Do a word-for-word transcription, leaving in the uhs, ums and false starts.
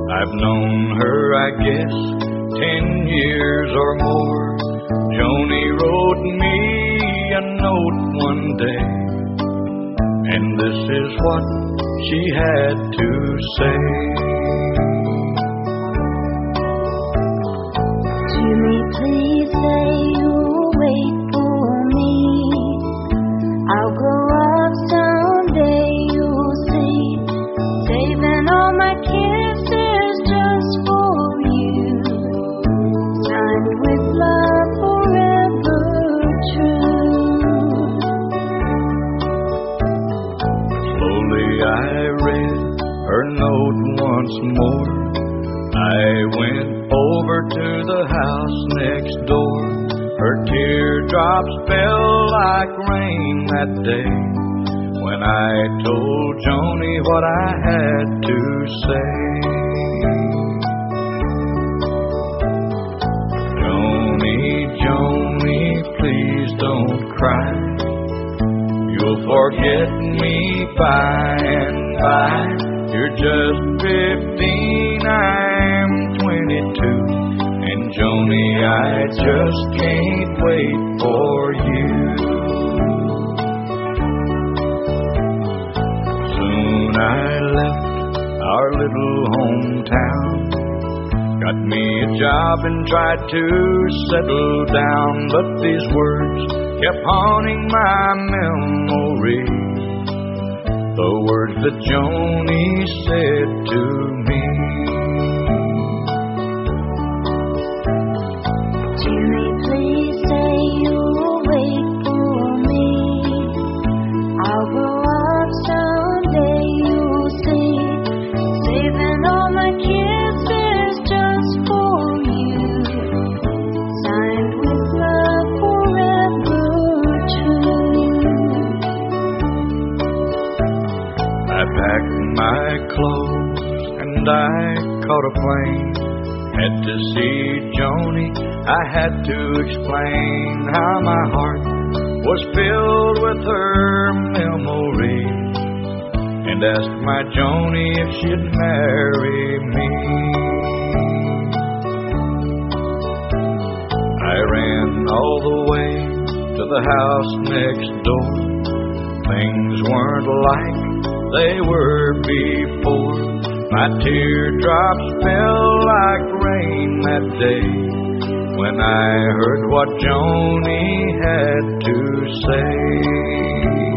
I've known her, I guess, ten years or more. Joni wrote me a note one day, and this is what she had to say. Jimmy, please say you'll wait for me. I'll grow up someday, you'll see. Saving all my kisses just for you. Signed with love forever true. Slowly I read her note once more. I went over to the house next door. Her teardrops fell like rain that day when I told Joni what I had to say. Joni, Joni, please don't cry. You'll forget me by and by. You're just fifteen, I'm twenty-two. And Joni, I just can't wait for you. Soon I left our little hometown, got me a job and tried to settle down. But these words kept haunting my memory, the words that Joni said to me. Jimmy, please say you'll wait for me. I'll grow up someday, you'll see. Saving all my kisses just for you. Signed with love forever true. I packed my clothes and I caught a plane. Had to see Joni, I had to explain how my heart was filled with her memory, and asked my Joni if she'd marry me. I ran all the way to the house next door. Things weren't like they were before. My teardrops fell like rain that day when I heard what Joni had to say.